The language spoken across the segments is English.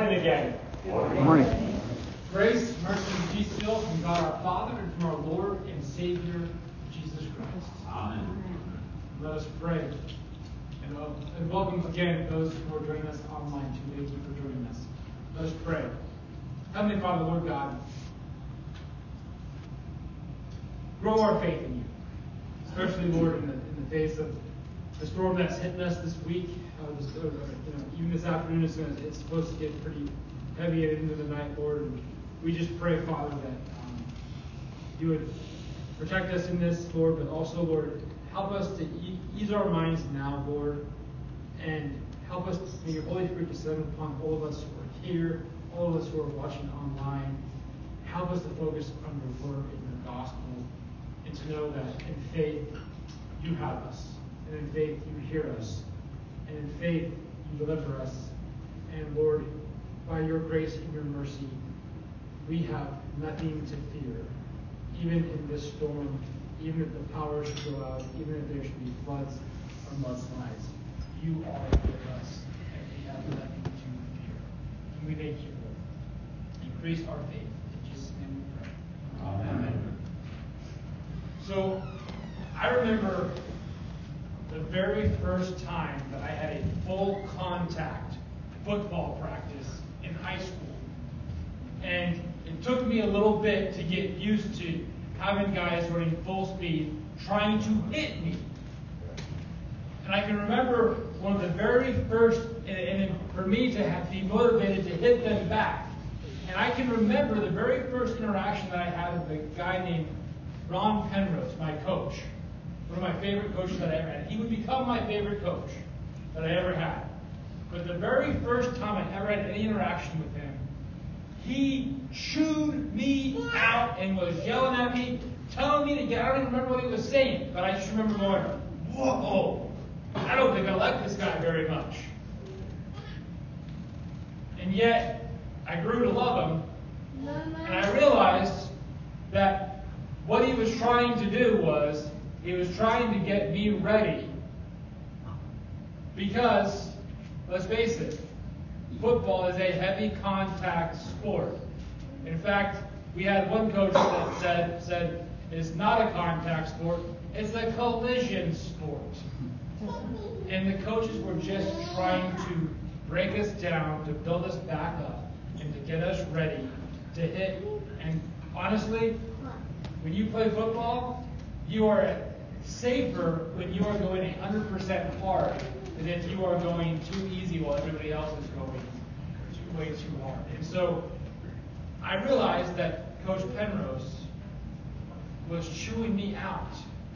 morning again. Good morning. Grace, mercy, and peace still from God our Father and from our Lord and Savior, Jesus Christ. Amen. Let us pray. And welcome again those who are joining us online too. Thank you for joining us. Let us pray. Heavenly Father, Lord God, grow our faith in you, especially, Lord, in the face of the storm that's hitting us this week. Even this afternoon, it's supposed to get pretty heavy at the end of the night, Lord. And we just pray, Father, that you would protect us in this, Lord, but also, Lord, help us to ease our minds now, Lord, and help us, may your Holy Spirit descend upon all of us who are here, all of us who are watching online. Help us to focus on your word and your gospel, and to know that in faith you have us, and in faith you hear us, and in faith you deliver us. And Lord, by your grace and your mercy, we have nothing to fear, even in this storm, even if the power should go out, even if there should be floods or mudslides. You are with us, and we have nothing to fear. And we thank you, Lord. Increase our faith. In Jesus' name we pray. Amen. So, I remember the very first time that I had a full contact football practice in high school. And it took me a little bit to get used to having guys running full speed trying to hit me. And I can remember one of the very first, and for me to be motivated to hit them back. And I can remember the very first interaction that I had with a guy named Ron Penrose, my coach. One of my favorite coaches that I ever had. He would become my favorite coach that I ever had. But the very first time I ever had any interaction with him, he chewed me out and was yelling at me, telling me to get. I don't even remember what he was saying, but I just remember going, whoa, I don't think I like this guy very much. And yet, I grew to love him, and I realized that what he was trying to do was, he was trying to get me ready. Because, let's face it, football is a heavy contact sport. In fact, we had one coach that said it's not a contact sport, it's a collision sport. And the coaches were just trying to break us down, to build us back up, and to get us ready to hit. And honestly, when you play football, you are safer when you are going 100% hard than if you are going too easy while everybody else is going way too hard. And so I realized that Coach Penrose was chewing me out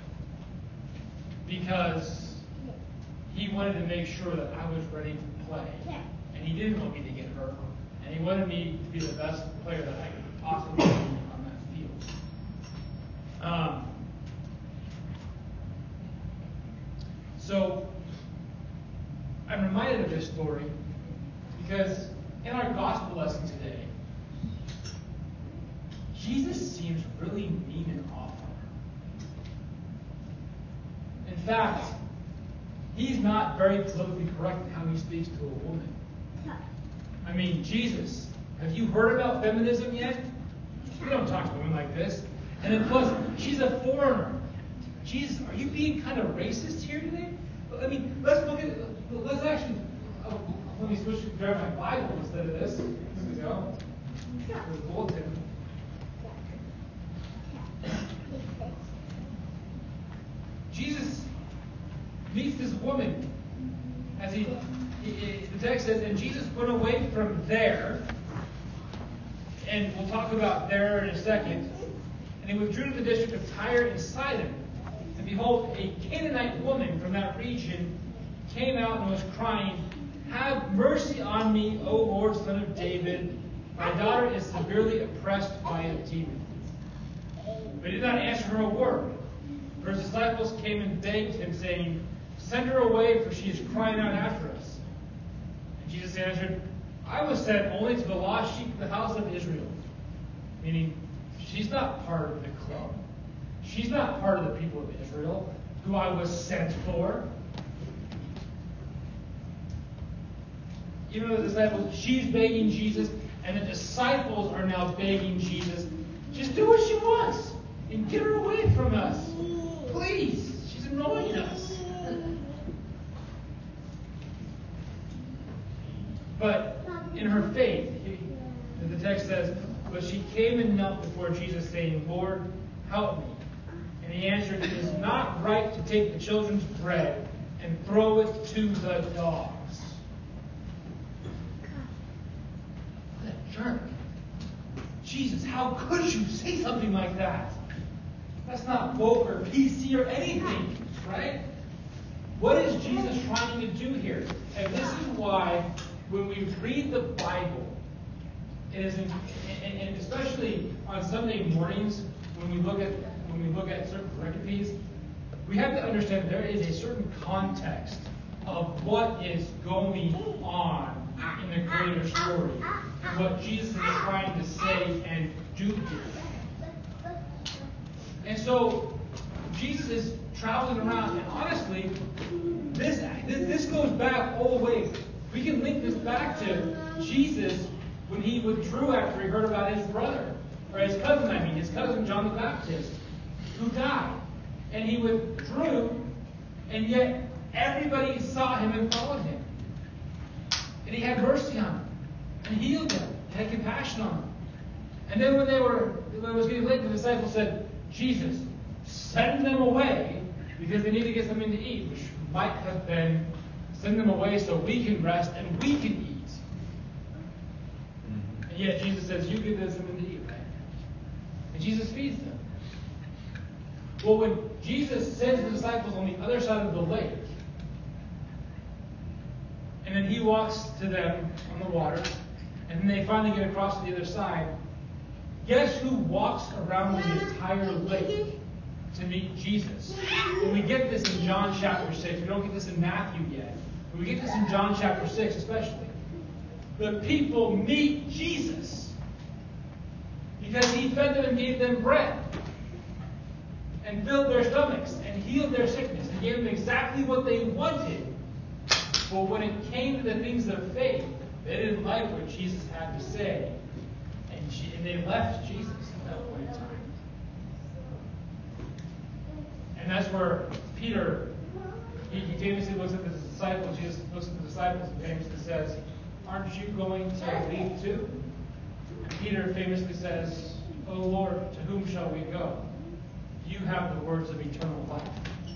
because he wanted to make sure that I was ready to play. And he didn't want me to get hurt. And he wanted me to be the best player that I could possibly be on that field. So I'm reminded of this story because in our gospel lesson today, Jesus seems really mean and awful. In fact, he's not very politically correct in how he speaks to a woman. I mean, Jesus, have you heard about feminism yet? We don't talk to women like this. And then plus, she's a foreigner. Jesus, are you being kind of racist here today? I mean, let's actually, let me switch to grab my Bible instead of this. Here we go. There's a bulletin. Jesus meets this woman as the text says, and Jesus went away from there, and we'll talk about there in a second, and he withdrew to the district of Tyre and Sidon. And behold, a Canaanite woman from that region came out and was crying, "Have mercy on me, O Lord, Son of David. My daughter is severely oppressed by a demon." But he did not answer her a word. For his disciples came and begged him, saying, "Send her away, for she is crying out after us." And Jesus answered, "I was sent only to the lost sheep of the house of Israel." Meaning, she's not part of the club. She's not part of the people of Israel who I was sent for. even though the disciples, she's begging Jesus, and the disciples are now begging Jesus, just do what she wants and get her away from us. Please, she's annoying us. But in her faith, the text says, but she came and knelt before Jesus, saying, Lord, help me. And he answered, it is not right to take the children's bread and throw it to the dogs. What a jerk. Jesus, how could you say something like that? That's not woke or PC or anything, right? What is Jesus trying to do here? And this is why when we read the Bible, it is, and especially on Sunday mornings when we look at certain recipes, we have to understand there is a certain context of what is going on in the greater story, what Jesus is trying to say and do here. And so Jesus is traveling around, and honestly, this goes back all the way. We can link this back to Jesus when he withdrew after he heard about his brother, or his cousin John the Baptist, who died. And he withdrew, and yet everybody saw him and followed him. And he had mercy on them, and healed them, and had compassion on them. And then when it was getting late, the disciples said, Jesus, send them away, because they need to get something to eat, which might have been send them away so we can rest and we can eat. And yet Jesus says, you give them something to eat, right? And Jesus feeds them. Well, when Jesus sends the disciples on the other side of the lake, and then he walks to them on the water, and then they finally get across to the other side, guess who walks around the entire lake to meet Jesus? And we get this in John chapter 6. We don't get this in Matthew yet. But we get this in John chapter 6 especially. The people meet Jesus because he fed them and gave them bread and filled their stomachs and healed their sickness and gave them exactly what they wanted. But when it came to the things of faith, they didn't like what Jesus had to say. And they left Jesus at that point in time. And that's where Peter, he famously looks at the disciples. Jesus looks at the disciples and famously says, aren't you going to leave too? And Peter famously says, O Lord, to whom shall we go? You have the words of eternal life.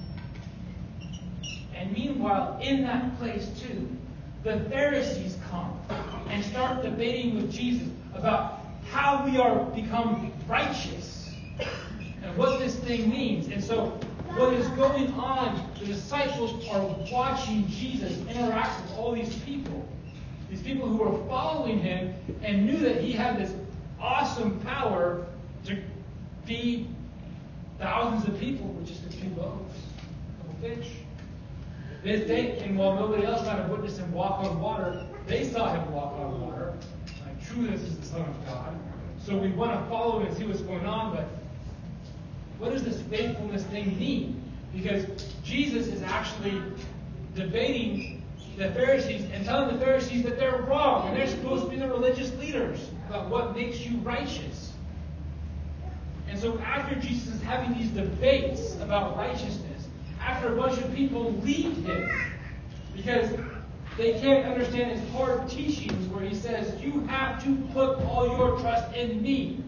And meanwhile, in that place too, the Pharisees come and start debating with Jesus about how we are become righteous and what this thing means. And so what is going on, the disciples are watching Jesus interact with all these people who were following him and knew that he had this awesome power to feed thousands of people with just a few loaves, a couple fish. And while nobody else might have witnessed him walk on water, they saw him walk on water. Like, truly, this is the Son of God. So we want to follow him and see what's going on, but what does this faithfulness thing mean? Because Jesus is actually debating the Pharisees and telling the Pharisees that they're wrong, and they're supposed to be the religious leaders about what makes you righteous. And so after Jesus is having these debates about righteousness, after a bunch of people leave him because they can't understand his hard teachings where he says, you have to put all your trust in me.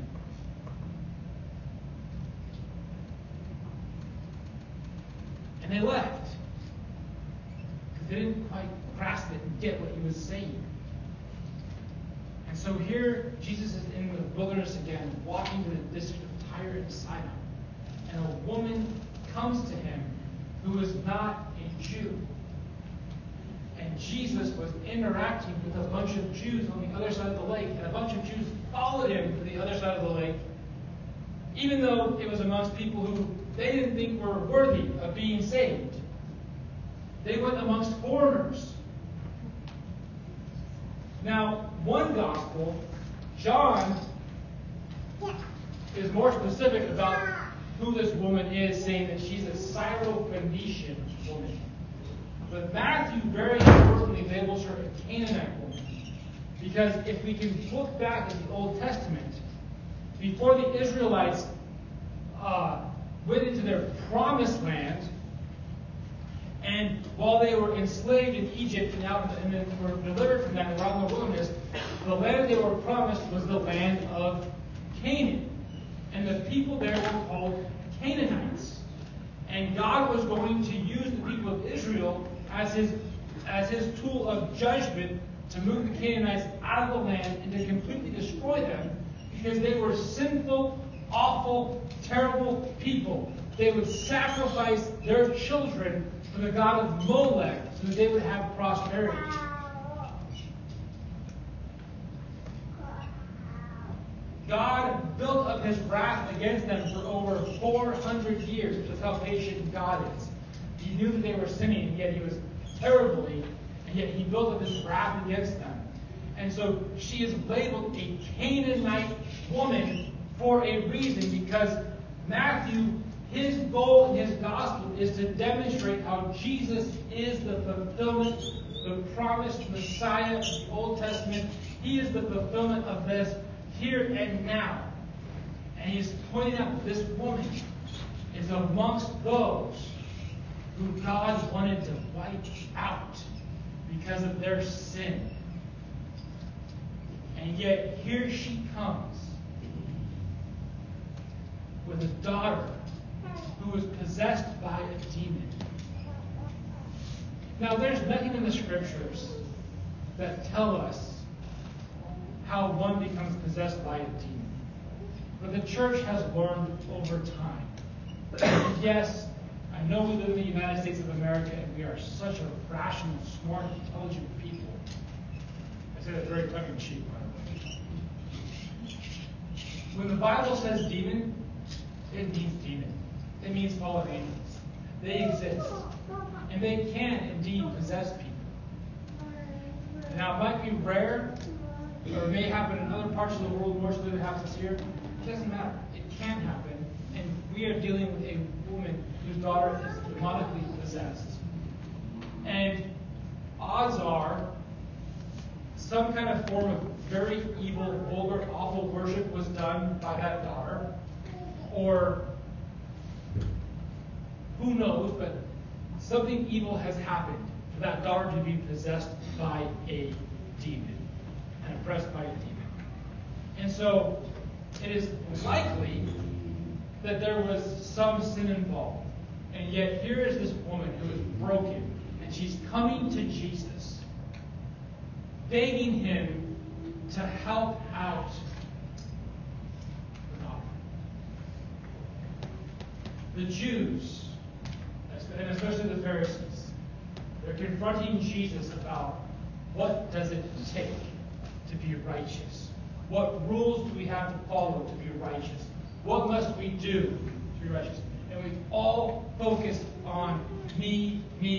And they left because they didn't quite grasp it and get what he was saying. And so here Jesus is in the wilderness again, walking to the district of Tyre and Sidon. And a woman comes to him who is not a Jew. And Jesus was interacting with a bunch of Jews on the other side of the lake, and a bunch of Jews followed him to the other side of the lake, even though it was amongst people who they didn't think were worthy of being saved. They went amongst foreigners. Now, one gospel, John, is more specific about who this woman is, saying that she's a Syrophoenician woman. But Matthew very importantly labels her a Canaanite woman. Because if we can look back at the Old Testament, before the Israelites went into their promised land, and while they were enslaved in Egypt and then were delivered from that around the wilderness, the land they were promised was the land of Canaan. And the people there were called Canaanites. And God was going to use the people of Israel as his tool of judgment to move the Canaanites out of the land and to completely destroy them because they were sinful, awful, terrible people. They would sacrifice their children for the god of Molech so that they would have prosperity. God built up his wrath against them for over 400 years. That's how patient God is. He knew that they were sinning, and yet he was terribly, and yet he built up his wrath against them. And so she is labeled a Canaanite woman for a reason, because Matthew, his goal in his gospel is to demonstrate how Jesus is the fulfillment, the promised Messiah of the Old Testament. He is the fulfillment of this here and now. And he's pointing out that this woman is amongst those who God wanted to wipe out because of their sin. And yet here she comes with a daughter who was possessed by a demon. Now, there's nothing in the scriptures that tell us how one becomes possessed by a demon. But the church has learned over time. And yes, I know we live in the United States of America and we are such a rational, smart, intelligent people. I say that very tongue-in-cheek, by the way. When the Bible says demon, it means demon. It means fallen angels. They exist. And they can indeed possess people. Now, it might be rare, or it may happen in other parts of the world more so than it happens here. It doesn't matter. It can happen. And we are dealing with a woman whose daughter is demonically possessed. And odds are some kind of form of very evil, vulgar, awful worship was done by that daughter. Or who knows, but something evil has happened for that daughter to be possessed by a demon and oppressed by a demon. And so it is likely that there was some sin involved. And yet here is this woman who is broken, and she's coming to Jesus, begging him to help out her daughter. The Jews, and especially the Pharisees, they're confronting Jesus about what does it take to be righteous? What rules do we have to follow to be righteous? What must we do to be righteous? And we all focus on me.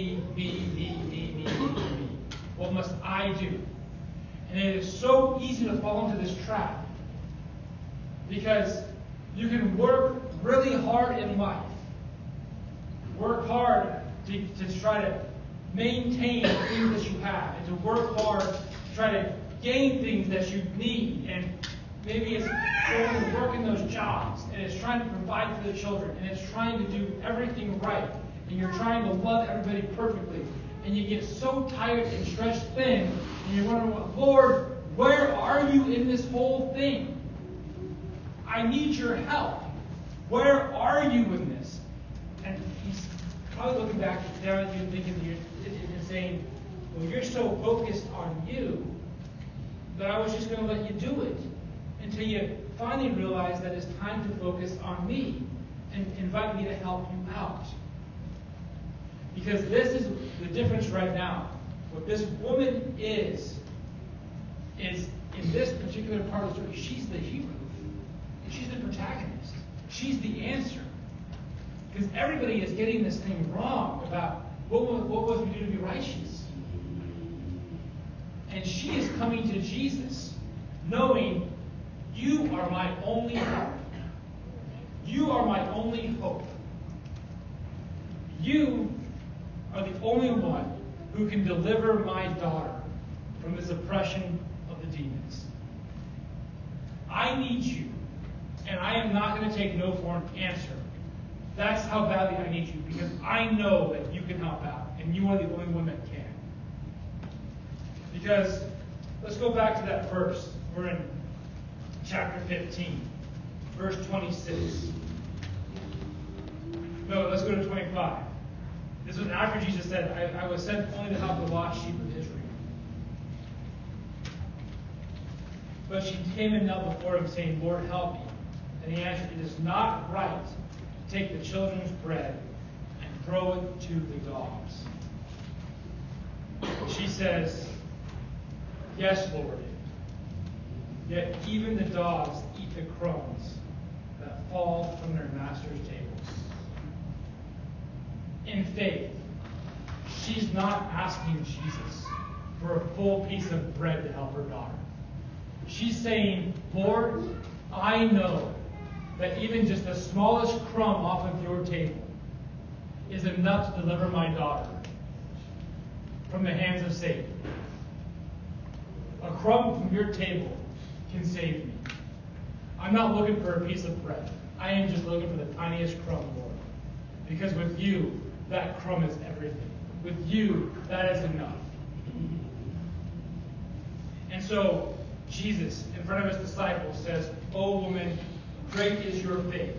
What must I do? And it is so easy to fall into this trap because you can work really hard in life. Work hard to try to maintain the things that you have, and to work hard to try to gain things that you need. And maybe it's going to work in those jobs, and it's trying to provide for the children, and it's trying to do everything right, and you're trying to love everybody perfectly. And you get so tired and stretched thin, and you're wondering, Lord, where are you in this whole thing? I need your help. Where are you in this? And he's probably looking back down at you and thinking, and saying, well, you're so focused on you that I was just going to let you do it until you finally realize that it's time to focus on me and invite me to help you out. Because this is the difference right now. What this woman is in this particular part of the story, she's the hero. She's the protagonist. She's the answer. Because everybody is getting this thing wrong about what must we do to be righteous. And she is coming to Jesus knowing you are my only hope. You are my only hope. You are the only one who can deliver my daughter from this oppression of the demons. I need you, and I am not going to take no for an answer. That's how badly I need you, because I know that you can help out, and you are the only one that can. Because, let's go back to that verse. We're in chapter 15, verse 26. No, let's go to 25. This was after Jesus said, I was sent only to help the lost sheep of Israel. But she came and knelt before him, saying, Lord, help me. And he answered, it is not right to take the children's bread and throw it to the dogs. She says, yes, Lord. Yet even the dogs eat the crumbs that fall from their master's tables. In faith, she's not asking Jesus for a full piece of bread to help her daughter. She's saying, Lord, I know that even just the smallest crumb off of your table is enough to deliver my daughter from the hands of Satan. A crumb from your table can save me. I'm not looking for a piece of bread. I am just looking for the tiniest crumb, Lord. Because with you, that crumb is everything. With you, that is enough. And so, Jesus, in front of his disciples, says, O woman, great is your faith.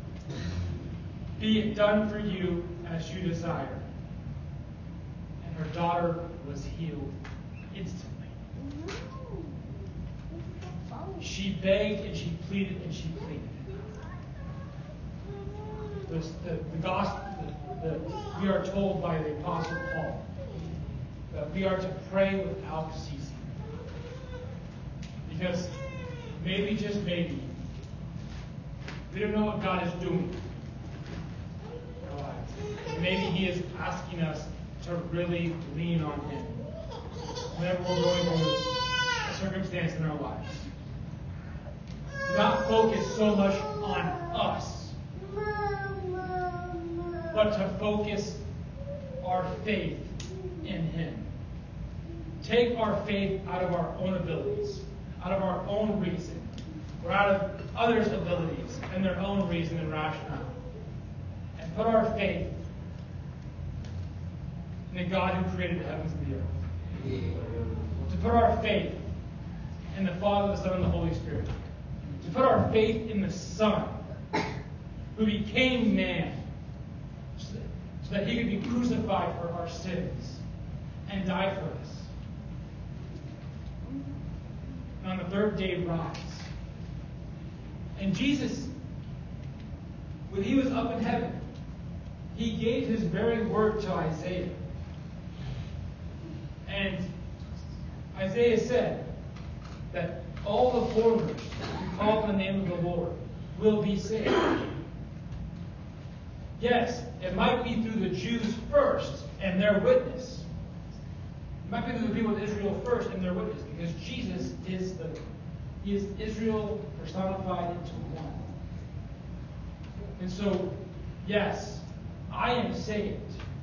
Be it done for you as you desire. And her daughter was healed instantly. She begged and she pleaded and she pleaded. The gospel, we are told by the Apostle Paul that we are to pray without ceasing. Because maybe, just maybe, we don't know what God is doing in our lives. Maybe he is asking us to really lean on him whenever we're going through a circumstance in our lives. Not focus so much on us, but to focus our faith in him. Take our faith out of our own abilities, out of our own reason, or out of others' abilities and their own reason and rationale, and put our faith in the God who created the heavens and the earth. To put our faith in the Father, the Son, and the Holy Spirit. To put our faith in the Son, who became man, so that he could be crucified for our sins and die for us. And on the third day rise. And Jesus, when he was up in heaven, he gave his very word to Isaiah. And Isaiah said that all the foreigners who call on the name of the Lord will be saved. Yes, it might be through the Jews first and their witness. It might be through the people of Israel first and their witness, because Jesus is he is Israel personified into one. And so, yes, I am saved.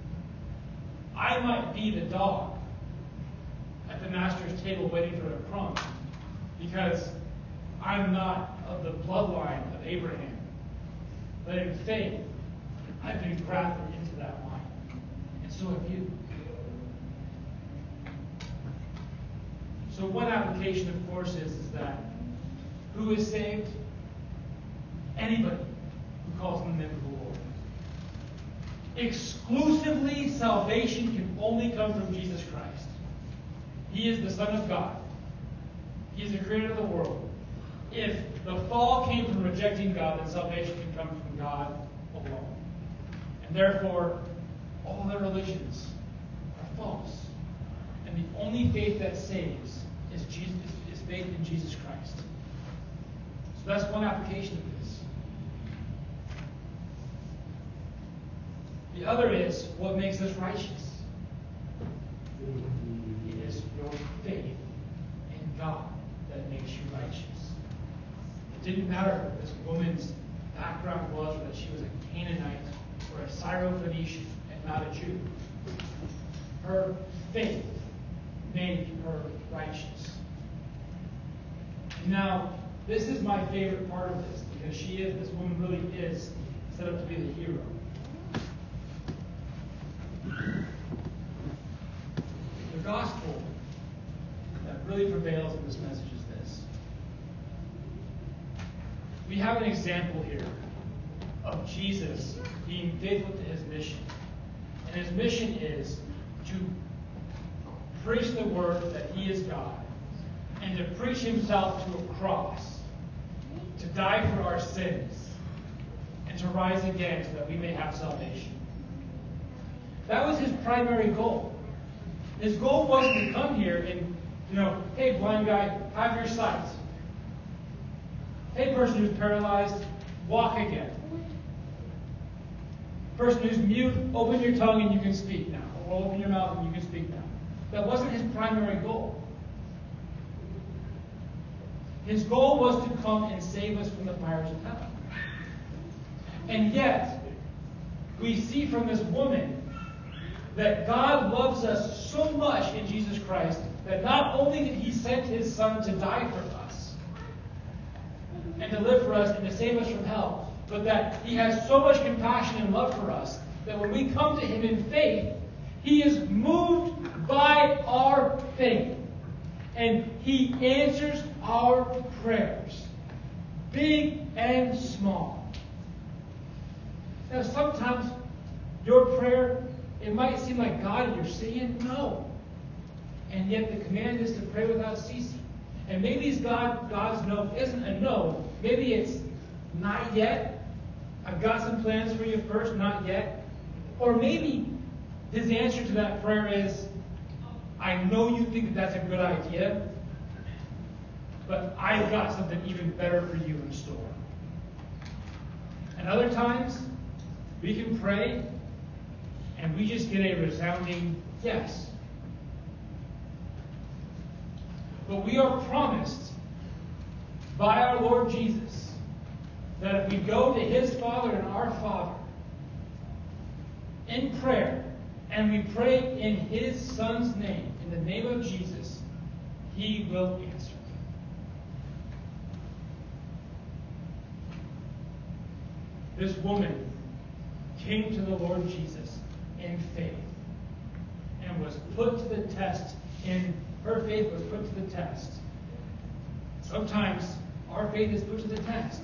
I might be the dog at the master's table waiting for a crumb, because I'm not of the bloodline of Abraham. But in faith, I've been grafted into that line. And so have you. So one application, of course, is that who is saved? Anybody who calls on the name of the Lord. Exclusively, salvation can only come from Jesus Christ. He is the Son of God. He is the creator of the world. If the fall came from rejecting God, then salvation can come from God alone. And therefore, all other religions are false. And the only faith that saves is faith in Jesus Christ. So that's one application of this. The other is what makes us righteous. It is your faith in God that makes you righteous. It didn't matter what this woman's background was, or that she was a Canaanite or a Syrophoenician and not a Jew. her faith made her righteous. Now, this is my favorite part of this, because this woman really is set up to be the hero. The gospel that really prevails in this message is this. We have an example here of Jesus being faithful to his mission. And his mission is to preach the word that he is God, and to preach himself to a cross, to die for our sins, and to rise again so that we may have salvation. That was his primary goal. His goal wasn't to come here and, hey, blind guy, have your sight. Hey, person who's paralyzed, walk again. Person who's mute, open your tongue and you can speak now. Or open your mouth and you can speak now. That wasn't his primary goal. His goal was to come and save us from the fires of hell. And yet, we see from this woman that God loves us so much in Jesus Christ that not only did he send his Son to die for us and to live for us and to save us from hell, but that he has so much compassion and love for us that when we come to him in faith, he is moved by our faith. And he answers our prayers, big and small. Now, sometimes your prayer, it might seem like, God, you're saying no. And yet the command is to pray without ceasing. And maybe God's no isn't a no. Maybe it's not yet. I've got some plans for you first, not yet. Or maybe his answer to that prayer is, I know you think that's a good idea, but I've got something even better for you in store. And other times, we can pray and we just get a resounding yes. But we are promised by our Lord Jesus that if we go to his Father and our Father in prayer, and we pray in his Son's name, in the name of Jesus, he will answer. This woman came to the Lord Jesus in faith and was put to the test. Her faith was put to the test. Sometimes our faith is put to the test.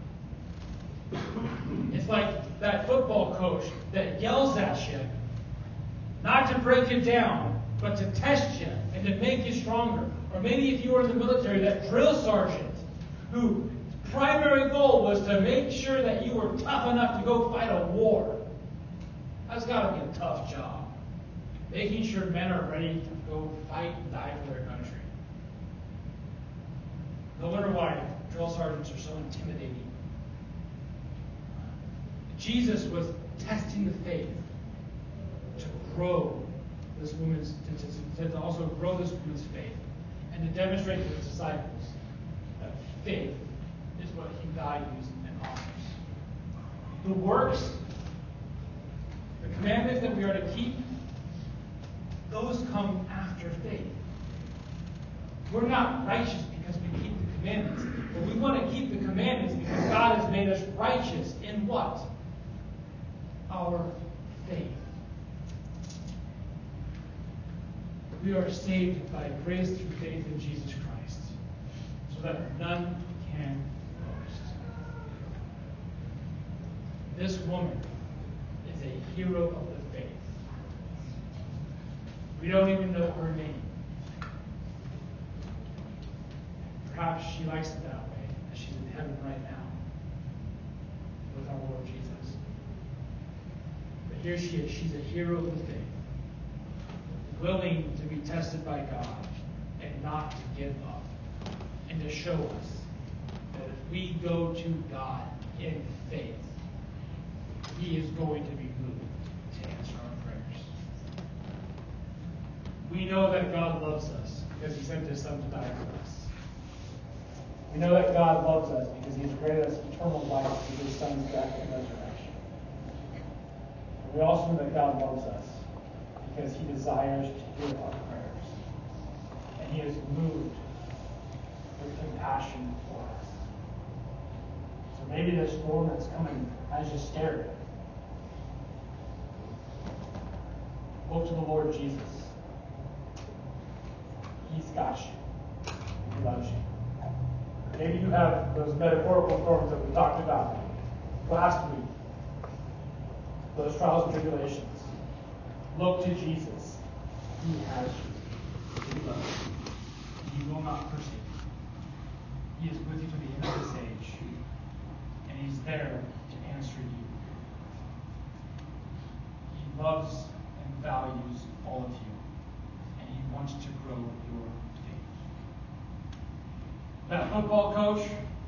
It's like that football coach that yells at you, not to break you down, but to test you and to make you stronger. Or maybe if you were in the military, that drill sergeant whose primary goal was to make sure that you were tough enough to go fight a war. That's got to be a tough job. Making sure men are ready to go fight and die for their country. No wonder why drill sergeants are so intimidating. Jesus was testing the faith to grow this woman's, to also grow this woman's faith, and to demonstrate to his disciples that faith is what he values and honors. The works, the commandments that we are to keep, those come after faith. We're not righteous because we keep the commandments, but we want to keep the commandments because God has made us righteous in what? Our faith. We are saved by grace through faith in Jesus Christ, so that none can boast. This woman is a hero of the faith. We don't even know her name. Perhaps she likes it that way, as she's in heaven right now with our Lord Jesus. But here she is. She's a hero of the faith, willing to be tested by God and not to give up, and to show us that if we go to God in faith, he is going to be moved to answer our prayers. We know that God loves us because he sent his Son to die for us. We know that God loves us because he's granted us eternal life through his Son's death and resurrection. And we also know that God loves us because he desires to hear our prayers. And he is moved with compassion for us. So maybe the storm that's coming has you scared. Look to the Lord Jesus. He's got you. He loves you. Maybe you have those metaphorical storms that we talked about last week. Those trials and tribulations. Look to Jesus. He has you. He loves you. He will not forsake you. He is with you to the end of this age. And he's there to answer you. He loves and values all of you. And he wants to grow your faith. That football coach,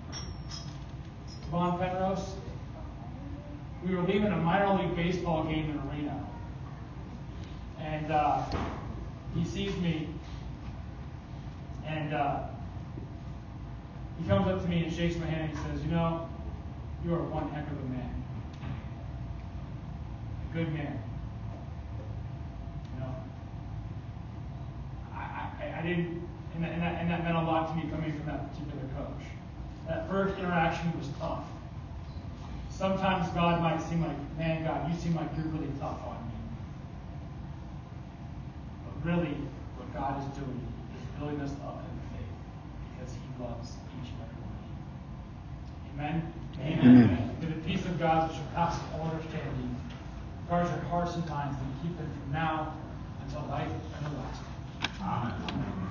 Von Penrose, we were leaving a minor league baseball game in Reno. And he sees me, and he comes up to me and shakes my hand and he says, "You know, you are one heck of a man. A good man." You know, I didn't, and that meant a lot to me coming from that particular coach. That first interaction was tough. Sometimes God might seem like, "Man, God, you seem like you're really tough on me." But really, what God is doing is building us up in faith because he loves each and every one of you. Amen? Amen. May the peace of God which surpasses all understanding guard your hearts and minds and keep them from now until life everlasting. Amen.